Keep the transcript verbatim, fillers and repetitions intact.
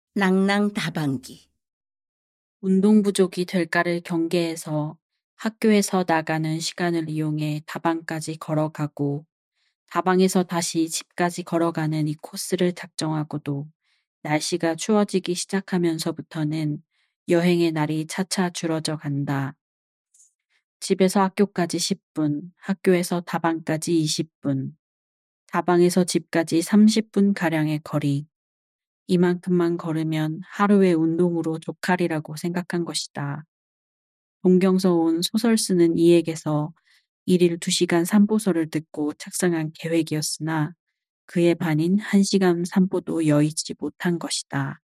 낭낭 다방기. 운동 부족이 될까를 경계해서 학교에서 나가는 시간을 이용해 다방까지 걸어가고 다방에서 다시 집까지 걸어가는 이 코스를 작정하고도 날씨가 추워지기 시작하면서부터는 여행의 날이 차차 줄어져 간다. 집에서 학교까지 십 분, 학교에서 다방까지 이십 분, 다방에서 집까지 삼십 분 가량의 거리. 이만큼만 걸으면 하루의 운동으로 족하리라고 생각한 것이다. 동경서 온 소설 쓰는 이에게서 일일 두 시간 산보서를 듣고 작성한 계획이었으나 그의 반인 한 시간 산보도 여의치 못한 것이다.